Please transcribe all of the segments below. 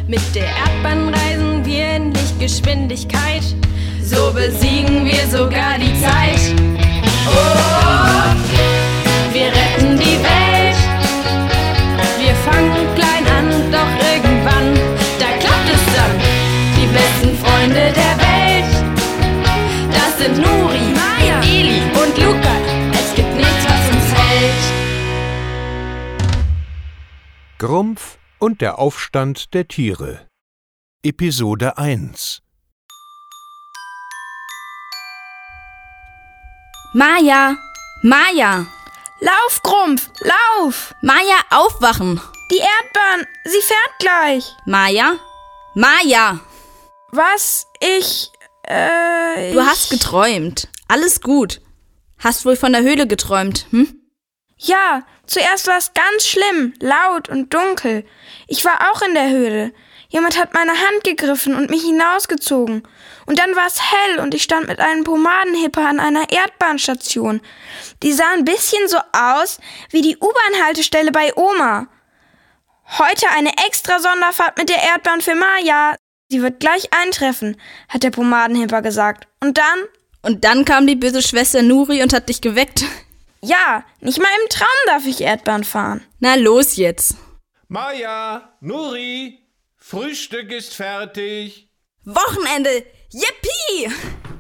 Mit der Erdbahn reisen wir in Lichtgeschwindigkeit. So besiegen wir sogar die Zeit. Oh, wir retten die Welt. Wir fangen klein an, doch irgendwann, da klappt es dann. Die besten Freunde der Welt, das sind Nuri, Maya, Eli und Luca. Es gibt nichts, was uns hält. Grumpf und der Aufstand der Tiere. Episode 1. Maya! Maya! Lauf, Grumpf, lauf! Maya, aufwachen! Die Erdbahn, sie fährt gleich. Maya? Maya! Was? Du hast geträumt. Alles gut. Hast wohl von der Höhle geträumt, hm? Ja, zuerst war es ganz schlimm, laut und dunkel. Ich war auch in der Höhle. Jemand hat meine Hand gegriffen und mich hinausgezogen. Und dann war es hell und ich stand mit einem Pomadenhipper an einer Erdbahnstation. Die sah ein bisschen so aus wie die U-Bahn-Haltestelle bei Oma. Heute eine extra Sonderfahrt mit der Erdbahn für Maya. Sie wird gleich eintreffen, hat der Pomadenhipper gesagt. Und dann? Und dann kam die böse Schwester Nuri und hat dich geweckt. Ja, nicht mal im Traum darf ich Erdbahn fahren. Na los jetzt. Maya, Nuri, Frühstück ist fertig. Wochenende! Yippie!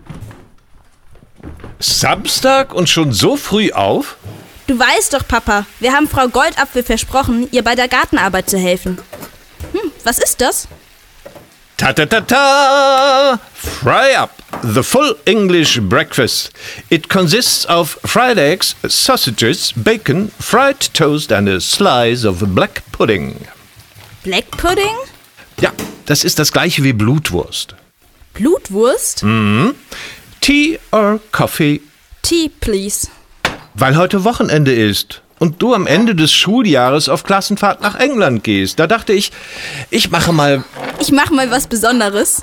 Samstag und schon so früh auf? Du weißt doch, Papa, wir haben Frau Goldapfel versprochen, ihr bei der Gartenarbeit zu helfen. Was ist das? Ta-ta-ta-ta! Fry up the full English breakfast. It consists of fried eggs, sausages, bacon, fried toast and a slice of black pudding. Black Pudding? Ja, das ist das gleiche wie Blutwurst. Blutwurst? Tea or coffee? Tea, please. Weil heute Wochenende ist und du am Ende des Schuljahres auf Klassenfahrt nach England gehst. Da dachte ich, ich mache mal was Besonderes.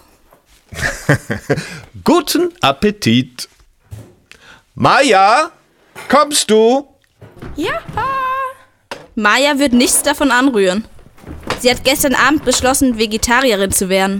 Guten Appetit. Maya, kommst du? Ja. Maya wird nichts davon anrühren. Sie hat gestern Abend beschlossen, Vegetarierin zu werden.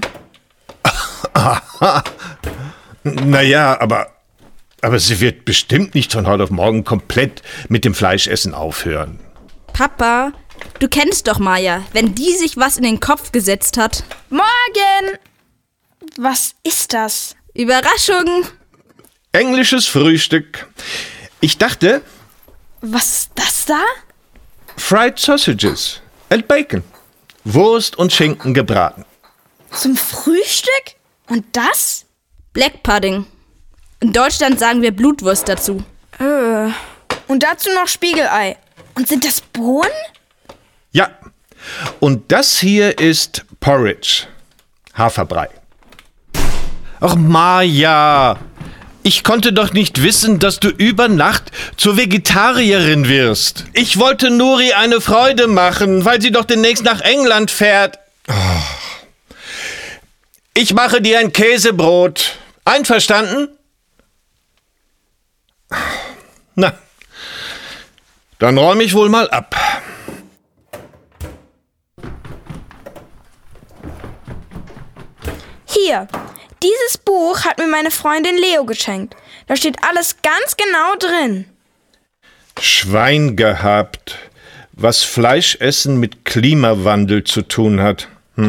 Naja, aber sie wird bestimmt nicht von heute auf morgen komplett mit dem Fleischessen aufhören. Papa, du kennst doch Maya, wenn die sich was in den Kopf gesetzt hat. Morgen! Was ist das? Überraschung! Englisches Frühstück. Ich dachte, Was ist das da? fried sausages and bacon. Wurst und Schinken gebraten. Zum Frühstück? Und das? Black Pudding. In Deutschland sagen wir Blutwurst dazu. Und dazu noch Spiegelei. Und sind das Bohnen? Ja, und das hier ist Porridge. Haferbrei. Ach, Maya, ich konnte doch nicht wissen, dass du über Nacht zur Vegetarierin wirst. Ich wollte Nuri eine Freude machen, weil sie doch demnächst nach England fährt. Ich mache dir ein Käsebrot. Einverstanden? Na, dann räume ich wohl mal ab. Hier, dieses Buch hat mir meine Freundin Leo geschenkt. Da steht alles ganz genau drin. Schwein gehabt, was Fleischessen mit Klimawandel zu tun hat.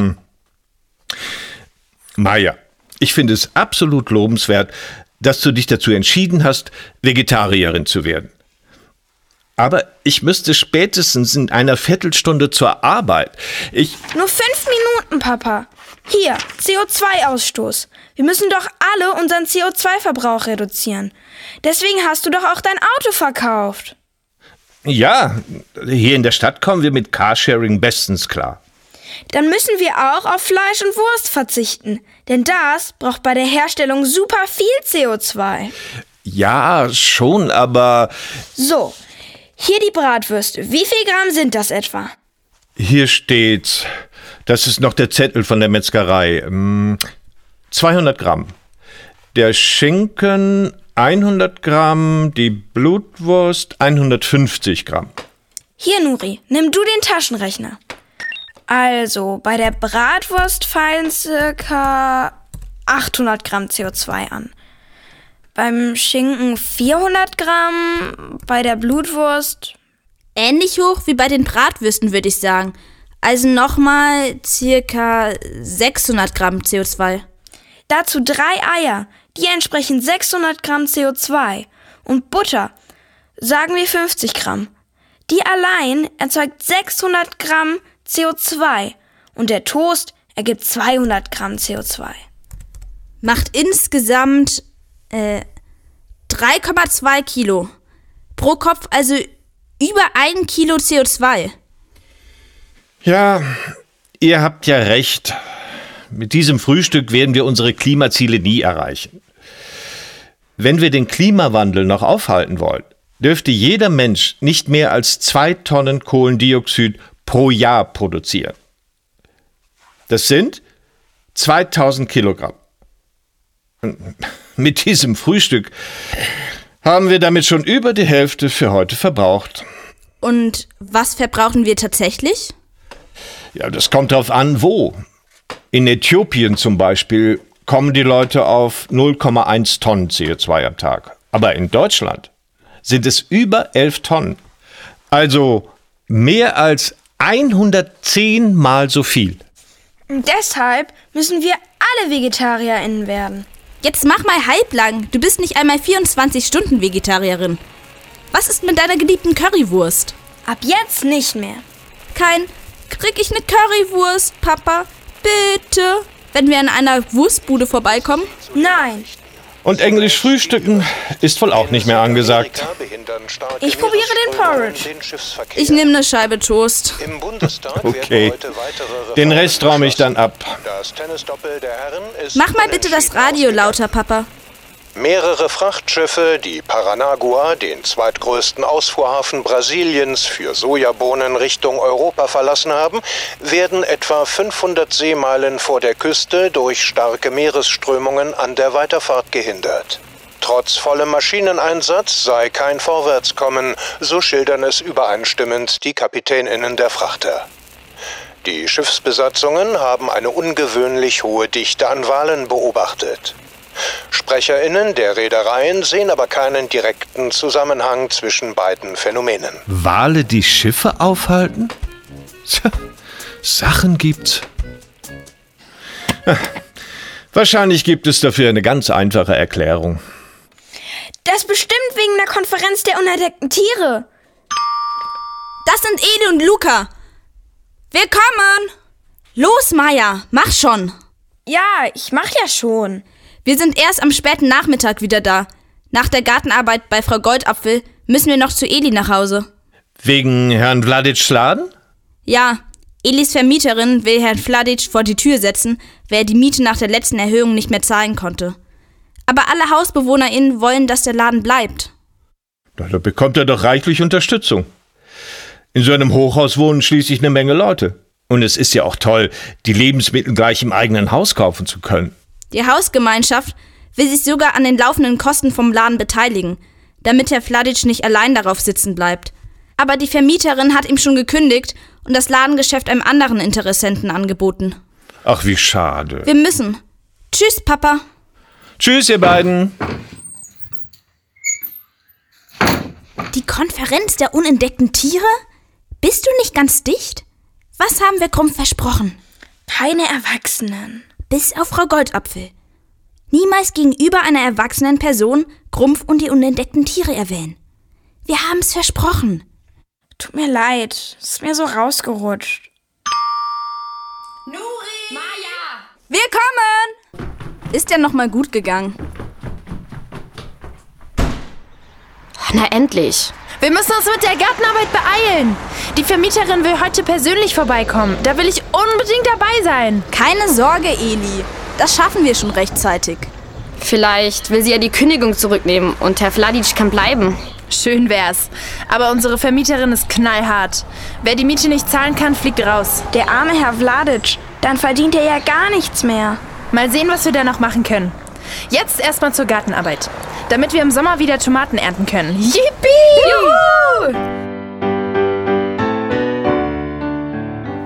Maya, ich finde es absolut lobenswert, dass du dich dazu entschieden hast, Vegetarierin zu werden. Aber ich müsste spätestens in einer Viertelstunde zur Arbeit. Nur 5 Minuten, Papa. Hier, CO2-Ausstoß. Wir müssen doch alle unseren CO2-Verbrauch reduzieren. Deswegen hast du doch auch dein Auto verkauft. Ja, hier in der Stadt kommen wir mit Carsharing bestens klar. Dann müssen wir auch auf Fleisch und Wurst verzichten. Denn das braucht bei der Herstellung super viel CO2. Ja, schon, aber... So, hier die Bratwürste. Wie viel Gramm sind das etwa? Hier steht's. Das ist noch der Zettel von der Metzgerei. 200 Gramm. Der Schinken 100 Gramm, die Blutwurst 150 Gramm. Hier, Nuri, nimm du den Taschenrechner. Also, bei der Bratwurst fallen ca. 800 Gramm CO2 an. Beim Schinken 400 Gramm, bei der Blutwurst... Ähnlich hoch wie bei den Bratwürsten, würde ich sagen. Also nochmal ca. 600 Gramm CO2. Dazu 3 Eier, die entsprechen 600 Gramm CO2. Und Butter, sagen wir 50 Gramm. Die allein erzeugt 600 Gramm CO2. Und der Toast ergibt 200 Gramm CO2. Macht insgesamt 3,2 Kilo. Pro Kopf also über 1 Kilo CO2. Ja, ihr habt ja recht. Mit diesem Frühstück werden wir unsere Klimaziele nie erreichen. Wenn wir den Klimawandel noch aufhalten wollen, dürfte jeder Mensch nicht mehr als 2 Tonnen Kohlendioxid pro Jahr produzieren. Das sind 2000 Kilogramm. Mit diesem Frühstück haben wir damit schon über die Hälfte für heute verbraucht. Und was verbrauchen wir tatsächlich? Ja, das kommt drauf an, wo. In Äthiopien zum Beispiel kommen die Leute auf 0,1 Tonnen CO2 am Tag. Aber in Deutschland sind es über 11 Tonnen. Also mehr als 110 Mal so viel. Und deshalb müssen wir alle VegetarierInnen werden. Jetzt mach mal halblang. Du bist nicht einmal 24 Stunden Vegetarierin. Was ist mit deiner geliebten Currywurst? Ab jetzt nicht mehr. Krieg ich eine Currywurst, Papa? Bitte. Wenn wir an einer Wurstbude vorbeikommen? Nein. Und Englisch frühstücken ist wohl auch nicht mehr angesagt. Ich probiere den Porridge. Ich nehme eine Scheibe Toast. Okay. Den Rest räume ich dann ab. Mach mal bitte das Radio lauter, Papa. Mehrere Frachtschiffe, die Paranagua, den zweitgrößten Ausfuhrhafen Brasiliens, für Sojabohnen Richtung Europa verlassen haben, werden etwa 500 Seemeilen vor der Küste durch starke Meeresströmungen an der Weiterfahrt gehindert. Trotz vollem Maschineneinsatz sei kein Vorwärtskommen, so schildern es übereinstimmend die KapitänInnen der Frachter. Die Schiffsbesatzungen haben eine ungewöhnlich hohe Dichte an Walen beobachtet. SprecherInnen der Reedereien sehen aber keinen direkten Zusammenhang zwischen beiden Phänomenen. Wale, die Schiffe aufhalten? Tja, Sachen gibt's. Wahrscheinlich gibt es dafür eine ganz einfache Erklärung. Das bestimmt wegen der Konferenz der unentdeckten Tiere. Das sind Eli und Luca. Willkommen. Los, Maya, mach schon. Ja, ich mach ja schon. Wir sind erst am späten Nachmittag wieder da. Nach der Gartenarbeit bei Frau Goldapfel müssen wir noch zu Eli nach Hause. Wegen Herrn Vladitschs Laden? Ja, Elis Vermieterin will Herrn Vladitsch vor die Tür setzen, weil er die Miete nach der letzten Erhöhung nicht mehr zahlen konnte. Aber alle HausbewohnerInnen wollen, dass der Laden bleibt. Da bekommt er doch reichlich Unterstützung. In so einem Hochhaus wohnen schließlich eine Menge Leute. Und es ist ja auch toll, die Lebensmittel gleich im eigenen Haus kaufen zu können. Die Hausgemeinschaft will sich sogar an den laufenden Kosten vom Laden beteiligen, damit Herr Vladitsch nicht allein darauf sitzen bleibt. Aber die Vermieterin hat ihm schon gekündigt und das Ladengeschäft einem anderen Interessenten angeboten. Ach, wie schade. Wir müssen. Tschüss, Papa. Tschüss, ihr beiden. Die Konferenz der unentdeckten Tiere? Bist du nicht ganz dicht? Was haben wir Grumpf versprochen? Keine Erwachsenen. Bis auf Frau Goldapfel. Niemals gegenüber einer erwachsenen Person Grumpf und die unentdeckten Tiere erwähnen. Wir haben's versprochen. Tut mir leid, es ist mir so rausgerutscht. Nuri! Maya! Willkommen! Ist ja noch mal gut gegangen. Na endlich. Wir müssen uns mit der Gartenarbeit beeilen. Die Vermieterin will heute persönlich vorbeikommen. Da will ich unbedingt dabei sein. Keine Sorge, Eli. Das schaffen wir schon rechtzeitig. Vielleicht will sie ja die Kündigung zurücknehmen und Herr Vladitsch kann bleiben. Schön wär's. Aber unsere Vermieterin ist knallhart. Wer die Miete nicht zahlen kann, fliegt raus. Der arme Herr Vladitsch, dann verdient er ja gar nichts mehr. Mal sehen, was wir da noch machen können. Jetzt erstmal zur Gartenarbeit, damit wir im Sommer wieder Tomaten ernten können. Yippie! Juhu!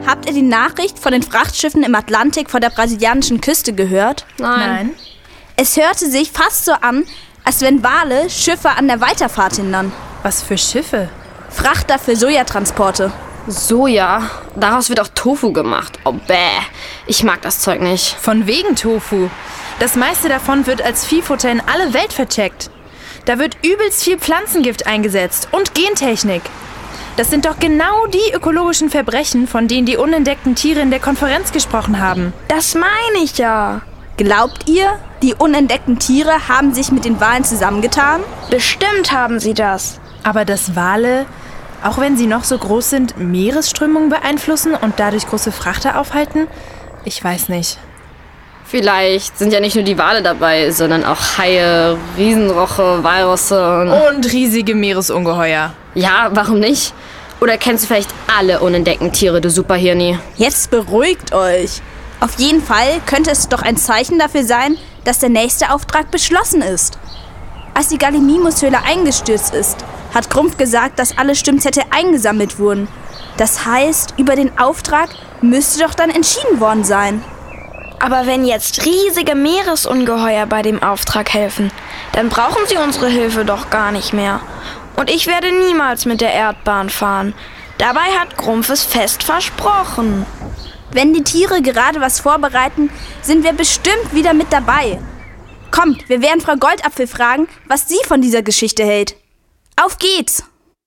Habt ihr die Nachricht von den Frachtschiffen im Atlantik vor der brasilianischen Küste gehört? Nein. Es hörte sich fast so an, als wenn Wale Schiffe an der Weiterfahrt hindern. Was für Schiffe? Frachter für Sojatransporte. Soja? Daraus wird auch Tofu gemacht. Oh, bäh. Ich mag das Zeug nicht. Von wegen Tofu. Das meiste davon wird als Viehfutter in alle Welt vercheckt. Da wird übelst viel Pflanzengift eingesetzt und Gentechnik. Das sind doch genau die ökologischen Verbrechen, von denen die unentdeckten Tiere in der Konferenz gesprochen haben. Das meine ich ja. Glaubt ihr, die unentdeckten Tiere haben sich mit den Walen zusammengetan? Bestimmt haben sie das. Aber dass Wale, auch wenn sie noch so groß sind, Meeresströmungen beeinflussen und dadurch große Frachter aufhalten? Ich weiß nicht. Vielleicht sind ja nicht nur die Wale dabei, sondern auch Haie, Riesenroche, Walrosse Und riesige Meeresungeheuer. Ja, warum nicht? Oder kennst du vielleicht alle unentdeckten Tiere, du Superhirni? Jetzt beruhigt euch. Auf jeden Fall könnte es doch ein Zeichen dafür sein, dass der nächste Auftrag beschlossen ist. Als die Gallimimus-Höhle eingestürzt ist, hat Grumpf gesagt, dass alle Stimmzettel eingesammelt wurden. Das heißt, über den Auftrag müsste doch dann entschieden worden sein. Aber wenn jetzt riesige Meeresungeheuer bei dem Auftrag helfen, dann brauchen sie unsere Hilfe doch gar nicht mehr. Und ich werde niemals mit der Erdbahn fahren. Dabei hat Grumpf es fest versprochen. Wenn die Tiere gerade was vorbereiten, sind wir bestimmt wieder mit dabei. Kommt, wir werden Frau Goldapfel fragen, was sie von dieser Geschichte hält. Auf geht's!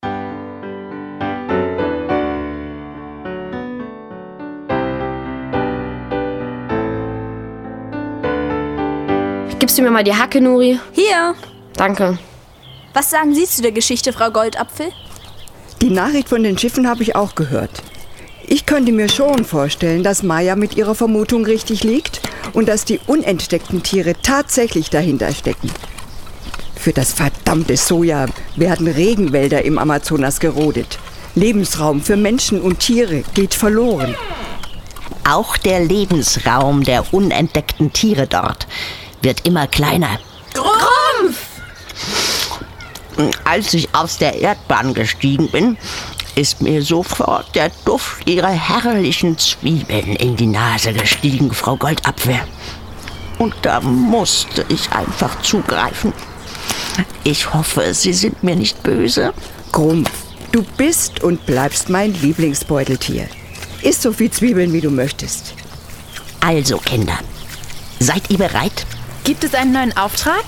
Gibst du mir mal die Hacke, Nuri? Hier! Danke. Was sagen Sie zu der Geschichte, Frau Goldapfel? Die Nachricht von den Schiffen habe ich auch gehört. Ich könnte mir schon vorstellen, dass Maya mit ihrer Vermutung richtig liegt und dass die unentdeckten Tiere tatsächlich dahinter stecken. Für das verdammte Soja werden Regenwälder im Amazonas gerodet. Lebensraum für Menschen und Tiere geht verloren. Auch der Lebensraum der unentdeckten Tiere dort wird immer kleiner. Grumpf! Als ich aus der Erdbahn gestiegen bin, ist mir sofort der Duft ihrer herrlichen Zwiebeln in die Nase gestiegen, Frau Goldapfel. Und da musste ich einfach zugreifen. Ich hoffe, Sie sind mir nicht böse. Grumpf, du bist und bleibst mein Lieblingsbeuteltier. Iss so viel Zwiebeln, wie du möchtest. Also, Kinder, seid ihr bereit? Gibt es einen neuen Auftrag?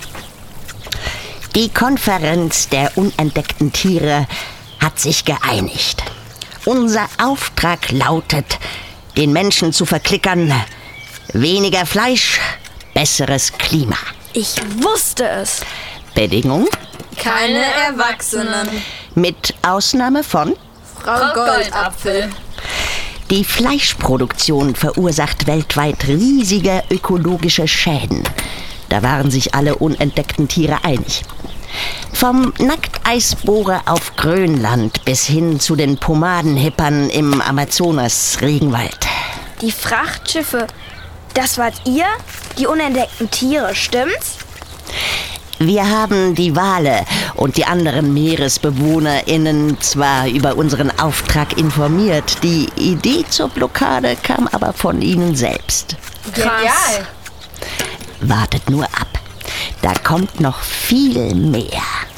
Die Konferenz der unentdeckten Tiere hat sich geeinigt. Unser Auftrag lautet, den Menschen zu verklickern: weniger Fleisch, besseres Klima. Ich wusste es. Bedingung? Keine Erwachsenen. Mit Ausnahme von? Frau Goldapfel. Die Fleischproduktion verursacht weltweit riesige ökologische Schäden. Da waren sich alle unentdeckten Tiere einig. Vom Nackteisbohrer auf Grönland bis hin zu den Pomadenhippern im Amazonas-Regenwald. Die Frachtschiffe, das wart ihr? Die unentdeckten Tiere, stimmt's? Wir haben die Wale und die anderen MeeresbewohnerInnen zwar über unseren Auftrag informiert, die Idee zur Blockade kam aber von ihnen selbst. Genial. Wartet nur ab. Da kommt noch viel mehr.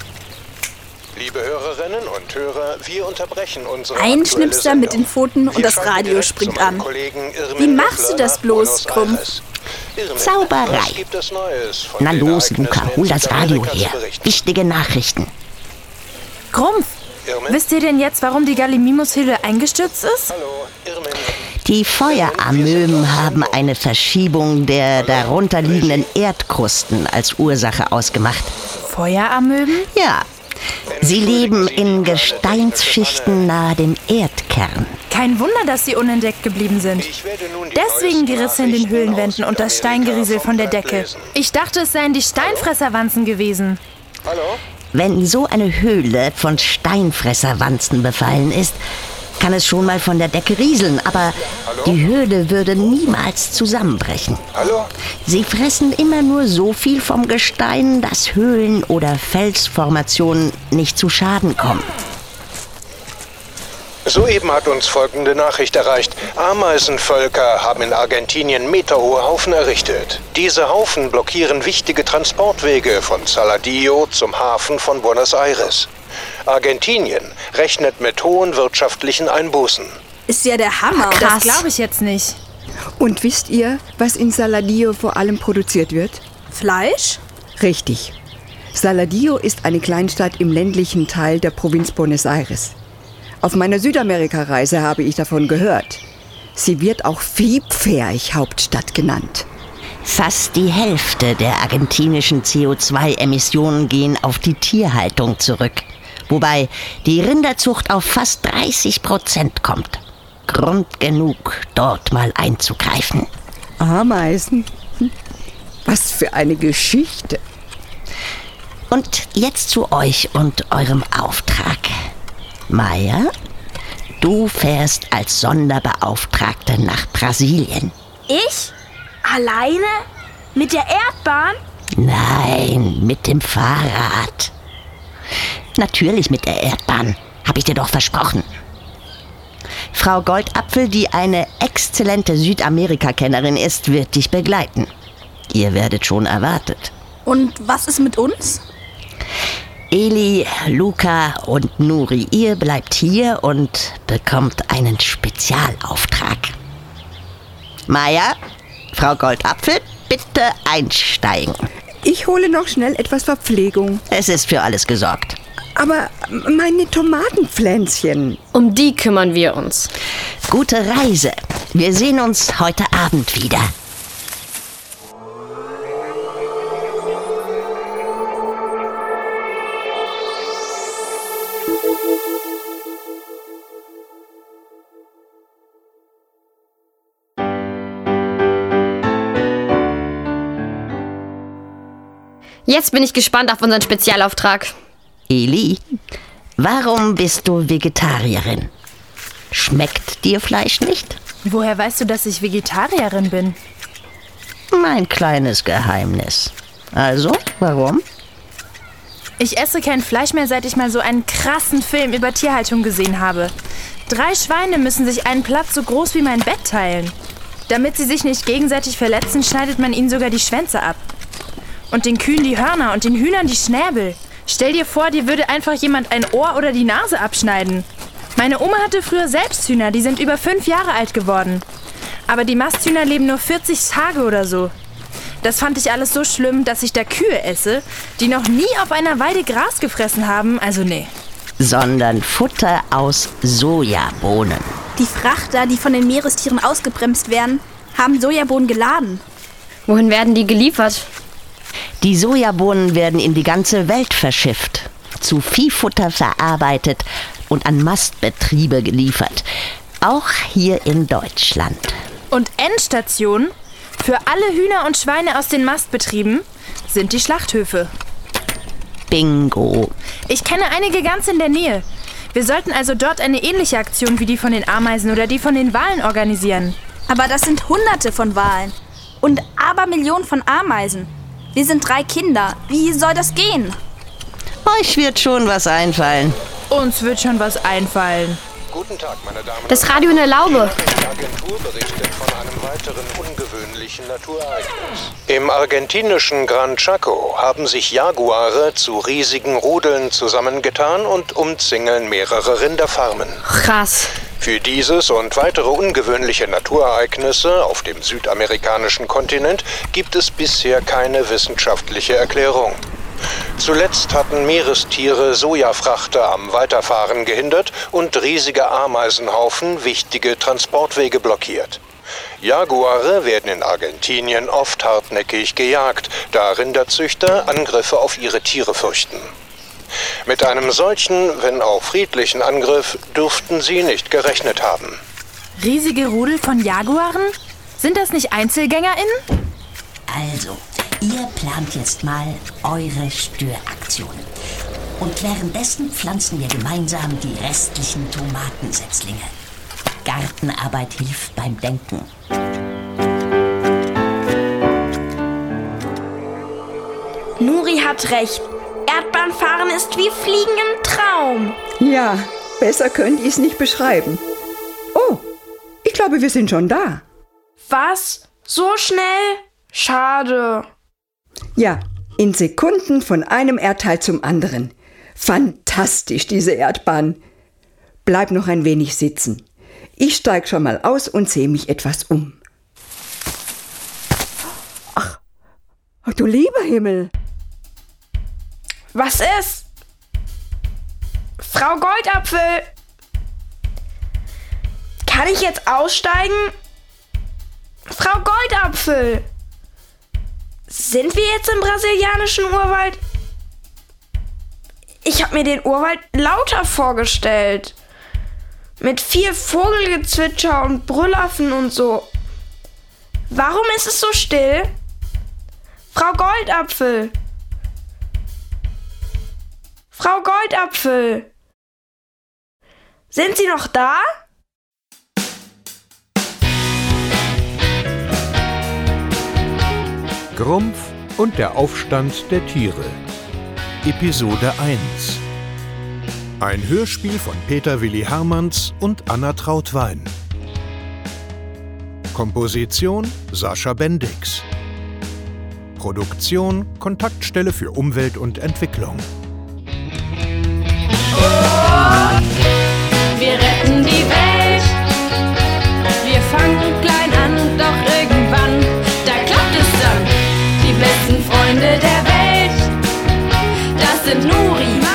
Liebe Hörerinnen und Hörer, wir unterbrechen unsere Ein aktuelle Schnipster mit Sendung. den Pfoten und Wir das schalten Radio direkt springt zu meinem an. Kollegen Irmin Wie machst du Löffler das nach bloß, Buenos Grumpf? Aires. Irmin, Zauberei. was gibt es Neues von Na den los, Ereignissen Luca, in hol das Radio Südamerika her. zu berichten? Wichtige Nachrichten. Grumpf, Irmin? wisst ihr denn jetzt, warum die Gallimimus-Höhle eingestürzt ist? Hallo, Irmin. Die Feueramöben haben eine Verschiebung der darunterliegenden Erdkrusten als Ursache ausgemacht. Feueramöben? Ja, sie leben in Gesteinsschichten nahe dem Erdkern. Kein Wunder, dass sie unentdeckt geblieben sind. Ich werde nun die Deswegen neuesten Gerisse in den Nachrichten Höhlenwänden aus und das Südamerika Steingeriesel vom von der Blatt Decke. lesen. Ich dachte, es seien die Steinfresserwanzen gewesen. Hallo? Wenn so eine Höhle von Steinfresserwanzen befallen ist, kann es schon mal von der Decke rieseln, aber die Höhle würde niemals zusammenbrechen. Hallo? Sie fressen immer nur so viel vom Gestein, dass Höhlen oder Felsformationen nicht zu Schaden kommen. Soeben hat uns folgende Nachricht erreicht. Ameisenvölker haben in Argentinien meterhohe Haufen errichtet. Diese Haufen blockieren wichtige Transportwege von Saladillo zum Hafen von Buenos Aires. Argentinien rechnet mit hohen wirtschaftlichen Einbußen. Ist ja der Hammer. Das glaube ich jetzt nicht. Und wisst ihr, was in Saladillo vor allem produziert wird? Fleisch? Richtig. Saladillo ist eine Kleinstadt im ländlichen Teil der Provinz Buenos Aires. Auf meiner Südamerika-Reise habe ich davon gehört. Sie wird auch Viehpferch-Hauptstadt genannt. Fast die Hälfte der argentinischen CO2-Emissionen gehen auf die Tierhaltung zurück. Wobei die Rinderzucht auf fast 30% kommt. Grund genug, dort mal einzugreifen. Ameisen? Was für eine Geschichte. Und jetzt zu euch und eurem Auftrag. Maya, du fährst als Sonderbeauftragte nach Brasilien. Ich? Alleine? Mit der Erdbahn? Nein, mit dem Fahrrad. Natürlich mit der Erdbahn, habe ich dir doch versprochen. Frau Goldapfel, die eine exzellente Südamerika-Kennerin ist, wird dich begleiten. Ihr werdet schon erwartet. Und was ist mit uns? Eli, Luca und Nuri, ihr bleibt hier und bekommt einen Spezialauftrag. Maya, Frau Goldapfel, bitte einsteigen. Ich hole noch schnell etwas Verpflegung. Es ist für alles gesorgt. Aber meine Tomatenpflänzchen. Um die kümmern wir uns. Gute Reise. Wir sehen uns heute Abend wieder. Jetzt bin ich gespannt auf unseren Spezialauftrag. Eli, warum bist du Vegetarierin? Schmeckt dir Fleisch nicht? Woher weißt du, dass ich Vegetarierin bin? Mein kleines Geheimnis. Also, warum? Ich esse kein Fleisch mehr, seit ich mal so einen krassen Film über Tierhaltung gesehen habe. 3 Schweine müssen sich einen Platz so groß wie mein Bett teilen. Damit sie sich nicht gegenseitig verletzen, schneidet man ihnen sogar die Schwänze ab. Und den Kühen die Hörner und den Hühnern die Schnäbel. Stell dir vor, dir würde einfach jemand ein Ohr oder die Nase abschneiden. Meine Oma hatte früher selbst Hühner, die sind über 5 Jahre alt geworden. Aber die Masthühner leben nur 40 Tage oder so. Das fand ich alles so schlimm, dass ich da Kühe esse, die noch nie auf einer Weide Gras gefressen haben, also nee. Sondern Futter aus Sojabohnen. Die Frachter, die von den Meerestieren ausgebremst werden, haben Sojabohnen geladen. Wohin werden die geliefert? Die Sojabohnen werden in die ganze Welt verschifft, zu Viehfutter verarbeitet und an Mastbetriebe geliefert. Auch hier in Deutschland. Und Endstation für alle Hühner und Schweine aus den Mastbetrieben sind die Schlachthöfe. Bingo. Ich kenne einige ganz in der Nähe. Wir sollten also dort eine ähnliche Aktion wie die von den Ameisen oder die von den Walen organisieren. Aber das sind Hunderte von Walen und Abermillionen von Ameisen. Wir sind 3 Kinder. Wie soll das gehen? Euch wird schon was einfallen. Uns wird schon was einfallen. Guten Tag, meine Damen und Das Radio in der Laube. Die Agentur berichtet von einem weiteren ungewöhnlichen Naturereignis. Im argentinischen Gran Chaco haben sich Jaguare zu riesigen Rudeln zusammengetan und umzingeln mehrere Rinderfarmen. Krass. Für dieses und weitere ungewöhnliche Naturereignisse auf dem südamerikanischen Kontinent gibt es bisher keine wissenschaftliche Erklärung. Zuletzt hatten Meerestiere Sojafrachter am Weiterfahren gehindert und riesige Ameisenhaufen wichtige Transportwege blockiert. Jaguare werden in Argentinien oft hartnäckig gejagt, da Rinderzüchter Angriffe auf ihre Tiere fürchten. Mit einem solchen, wenn auch friedlichen Angriff dürften sie nicht gerechnet haben. Riesige Rudel von Jaguaren? Sind das nicht EinzelgängerInnen? Also, ihr plant jetzt mal eure Störaktion. Und währenddessen pflanzen wir gemeinsam die restlichen Tomatensetzlinge. Gartenarbeit hilft beim Denken. Nuri hat recht. Erdbahnfahren ist wie Fliegen im Traum. Ja, Besser könnte ich es nicht beschreiben. Oh, ich glaube, wir sind schon da. Was? So schnell? Schade. Ja, in Sekunden von einem Erdteil zum anderen. Fantastisch, diese Erdbahn. Bleib noch ein wenig sitzen. Ich steig schon mal aus und sehe mich etwas um. Ach, du lieber Himmel. Was ist? Frau Goldapfel! Kann ich jetzt aussteigen? Frau Goldapfel! Sind wir jetzt im brasilianischen Urwald? Ich habe mir den Urwald lauter vorgestellt. Mit viel Vogelgezwitscher und Brüllaffen und so. Warum ist es so still? Frau Goldapfel! Frau Goldapfel! Sind Sie noch da? Grumpf und der Aufstand der Tiere. Episode 1. Ein Hörspiel von Peter Willi Hermanns und Anna Trautwein. Komposition Sascha Bendix. Produktion Kontaktstelle für Umwelt und Entwicklung. Oh, wir retten die Welt. Wir fangen klein an, doch irgendwann, da klappt es dann. Die besten Freunde der Welt, das sind Nuri,